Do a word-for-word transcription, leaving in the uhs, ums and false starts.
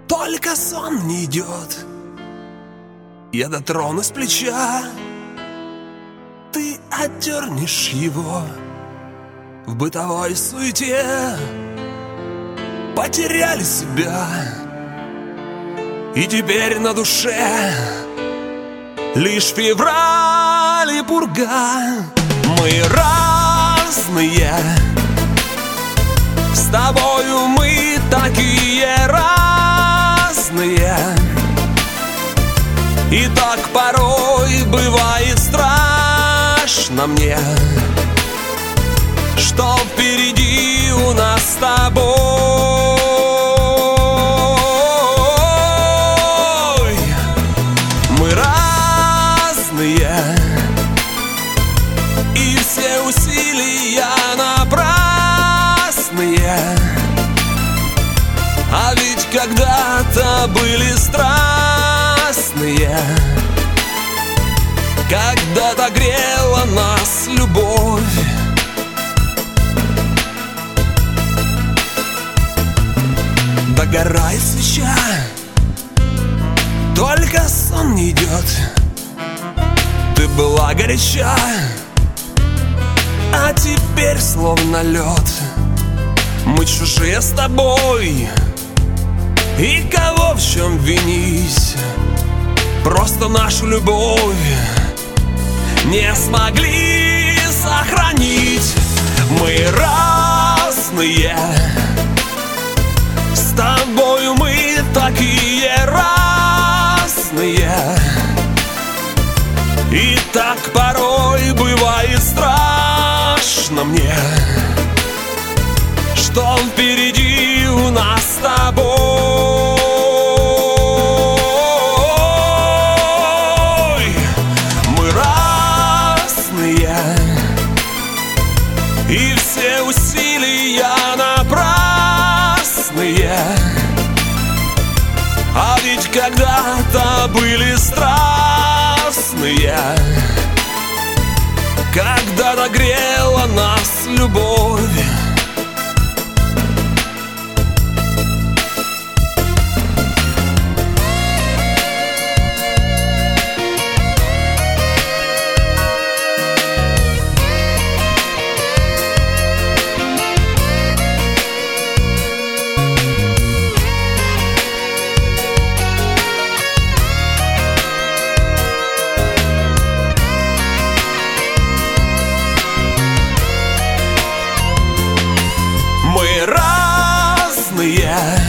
только сон не идет. Я дотронусь плеча, ты отдернешь его. В бытовой суете потеряли себя, и теперь на душе лишь февраль и пурга. Мы разные, с тобою мы такие разные. И так порой бывает страшно мне, что впереди у нас с тобой. Мы разные, и все усилия напрасные. А ведь когда-то были страстные, когда-то грела нас любовь. Догорает свеча, только сон не идет. Ты была горяча, а теперь словно лед. Мы чужие с тобой, и кого в чем винить? Просто нашу любовь не смогли сохранить. Мы разные, с тобою мы такие разные. И так порой бывает страшно мне, что впереди у нас с тобой. Мы разные, и все усилия напрасные. А ведь когда-то были страстные, когда-то грела нас любовь. Мы разные,